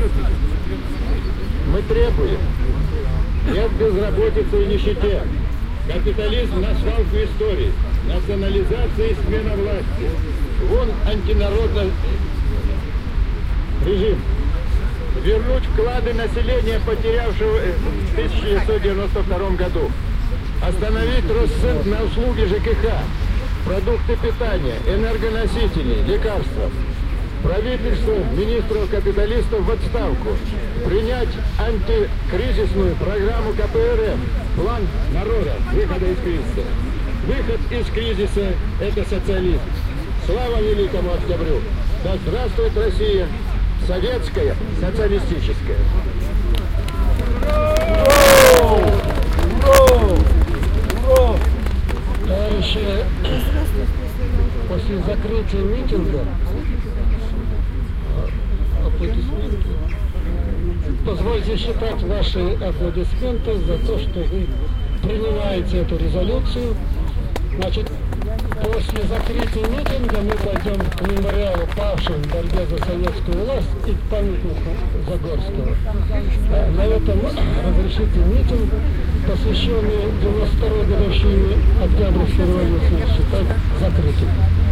Мы требуем. Нет безработицы и нищете. Капитализм на свалку истории. Национализация и смена власти. Вон антинародный режим. Вернуть вклады населения, потерявшего в 1992 году. Остановить рост цен на услуги ЖКХ, продукты питания, энергоносители, лекарства. Правительство, министров капиталистов в отставку. Принять антикризисную программу КПРФ. План народа выхода из кризиса. Выход из кризиса – это социализм. Слава Великому Октябрю! Да здравствует Россия! Советская, социалистическая. Товарищи, после закрытия митинга аплодисменты. Позвольте считать ваши аплодисменты за то, что вы принимаете эту резолюцию. Значит, после закрытия митинга мы пойдем к мемориалу павшим в борьбе за советскую власть и к памятнику Загорского. На этом разрешите митинг, посвященный 92-й годовщине Октябрьской революции, считать закрытым.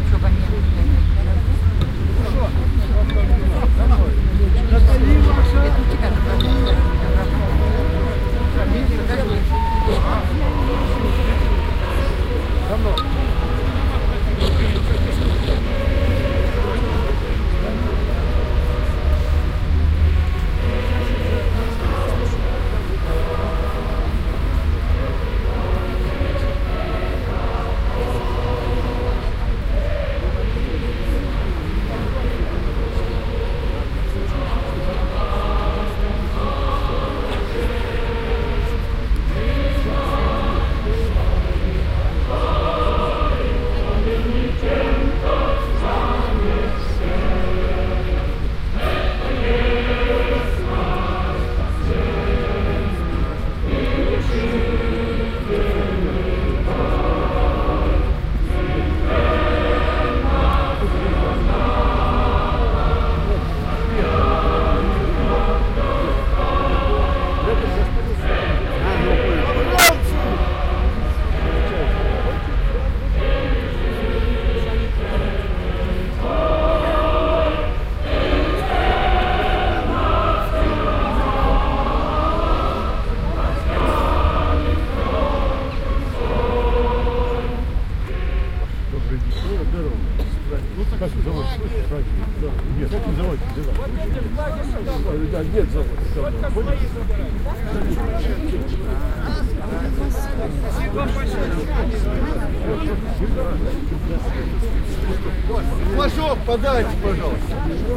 Флажок подайте, пожалуйста.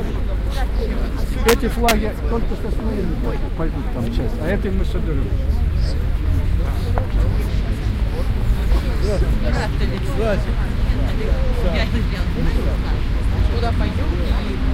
Эти флаги только со своими пойдут там часть, а это мы соберем. Куда пойдем?